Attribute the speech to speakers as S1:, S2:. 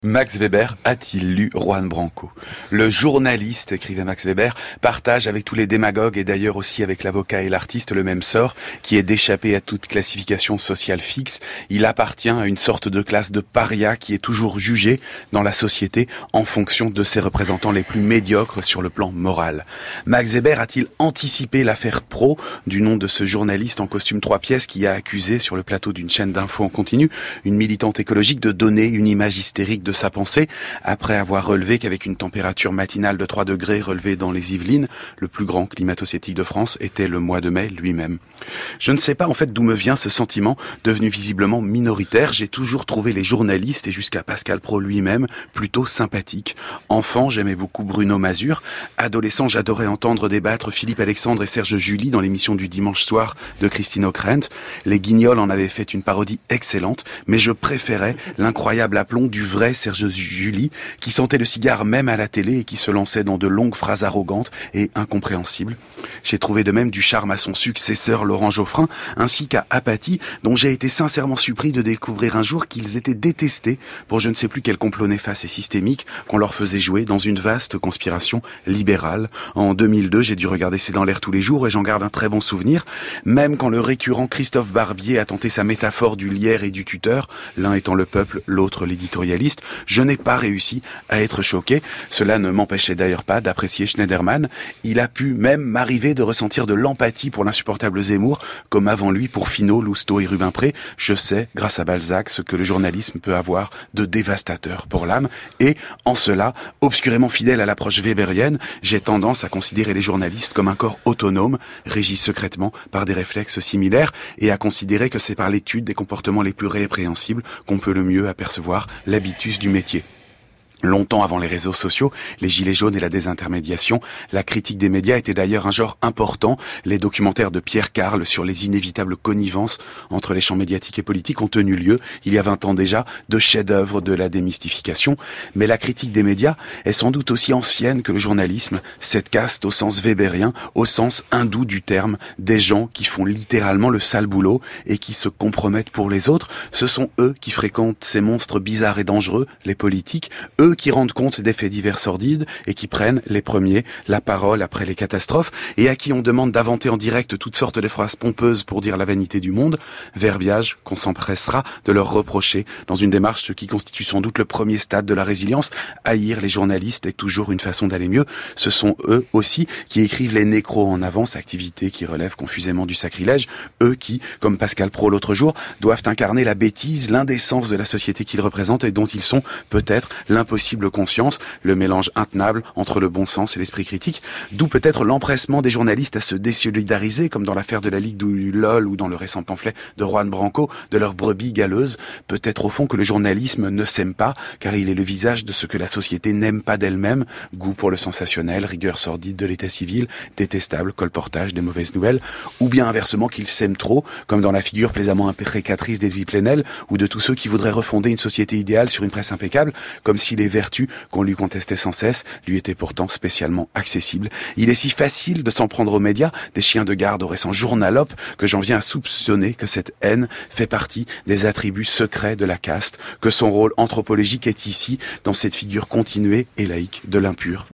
S1: Max Weber a-t-il lu Juan Branco? Le journaliste, écrivait Max Weber, partage avec tous les démagogues et d'ailleurs aussi avec l'avocat et l'artiste le même sort, qui est d'échapper à toute classification sociale fixe. Il appartient à une sorte de classe de paria qui est toujours jugée dans la société en fonction de ses représentants les plus médiocres sur le plan moral. Max Weber a-t-il anticipé l'affaire Pro du nom de ce journaliste en costume 3 pièces qui a accusé sur le plateau d'une chaîne d'infos en continu une militante écologique de donner une image hystérique de sa pensée, après avoir relevé qu'avec une température matinale de 3 degrés relevée dans les Yvelines, le plus grand climato-sceptique de France était le mois de mai lui-même. Je ne sais pas en fait d'où me vient ce sentiment, devenu visiblement minoritaire. J'ai toujours trouvé les journalistes, et jusqu'à Pascal Praud lui-même, plutôt sympathiques. Enfant, j'aimais beaucoup Bruno Mazur. Adolescent, j'adorais entendre débattre Philippe Alexandre et Serge July dans l'émission du dimanche soir de Christine O'Krent. Les Guignols en avaient fait une parodie excellente, mais je préférais l'incroyable aplomb du vrai Serge July, qui sentait le cigare même à la télé et qui se lançait dans de longues phrases arrogantes et incompréhensibles. J'ai trouvé de même du charme à son successeur Laurent Geoffrin, ainsi qu'à Apathy, dont j'ai été sincèrement surpris de découvrir un jour qu'ils étaient détestés pour je ne sais plus quel complot néfaste et systémique qu'on leur faisait jouer dans une vaste conspiration libérale. En 2002, j'ai dû regarder C'est dans l'air tous les jours et j'en garde un très bon souvenir, même quand le récurrent Christophe Barbier a tenté sa métaphore du lierre et du tuteur, l'un étant le peuple, l'autre l'éditorialiste. Je n'ai pas réussi à être choqué. Cela ne m'empêchait d'ailleurs pas d'apprécier Schneiderman. Il a pu même m'arriver de ressentir de l'empathie pour l'insupportable Zemmour, comme avant lui pour Finot, Lousteau et Rubempré. Je sais, grâce à Balzac, ce que le journalisme peut avoir de dévastateur pour l'âme. Et, en cela, obscurément fidèle à l'approche weberienne, j'ai tendance à considérer les journalistes comme un corps autonome, régi secrètement par des réflexes similaires, et à considérer que c'est par l'étude des comportements les plus répréhensibles qu'on peut le mieux apercevoir l'habitus du métier. Longtemps avant les réseaux sociaux, les gilets jaunes et la désintermédiation, la critique des médias était d'ailleurs un genre important. Les documentaires de Pierre Carle sur les inévitables connivences entre les champs médiatiques et politiques ont tenu lieu, il y a 20 ans déjà, de chefs-d'œuvre de la démystification. Mais la critique des médias est sans doute aussi ancienne que le journalisme, cette caste au sens weberien, au sens hindou du terme, des gens qui font littéralement le sale boulot et qui se compromettent pour les autres. Ce sont eux qui fréquentent ces monstres bizarres et dangereux, les politiques, eux qui rendent compte des faits divers sordides et qui prennent les premiers la parole après les catastrophes et à qui on demande d'inventer en direct toutes sortes de phrases pompeuses pour dire la vanité du monde, verbiage qu'on s'empressera de leur reprocher dans une démarche qui constitue sans doute le premier stade de la résilience. Haïr les journalistes est toujours une façon d'aller mieux. Ce sont eux aussi qui écrivent les nécros en avance, activité qui relève confusément du sacrilège, eux qui, comme Pascal Praud l'autre jour, doivent incarner la bêtise, l'indécence de la société qu'ils représentent et dont ils sont peut-être l'impossible conscience, le mélange intenable entre le bon sens et l'esprit critique, d'où peut-être l'empressement des journalistes à se désolidariser, comme dans l'affaire de la Ligue du LOL ou dans le récent pamphlet de Juan Branco, de leur brebis galeuse. Peut-être au fond que le journalisme ne s'aime pas, car il est le visage de ce que la société n'aime pas d'elle-même, goût pour le sensationnel, rigueur sordide de l'état civil, détestable colportage des mauvaises nouvelles, ou bien inversement qu'il s'aime trop, comme dans la figure plaisamment imprécatrice d'Edwy Plenel, ou de tous ceux qui voudraient refonder une société idéale sur une presse impeccable, comme si les vertus qu'on lui contestait sans cesse lui étaient pourtant spécialement accessibles. Il est si facile de s'en prendre aux médias, des chiens de garde au récent journalope, que j'en viens à soupçonner que cette haine fait partie des attributs secrets de la caste, que son rôle anthropologique est ici, dans cette figure continuée et laïque de l'impur.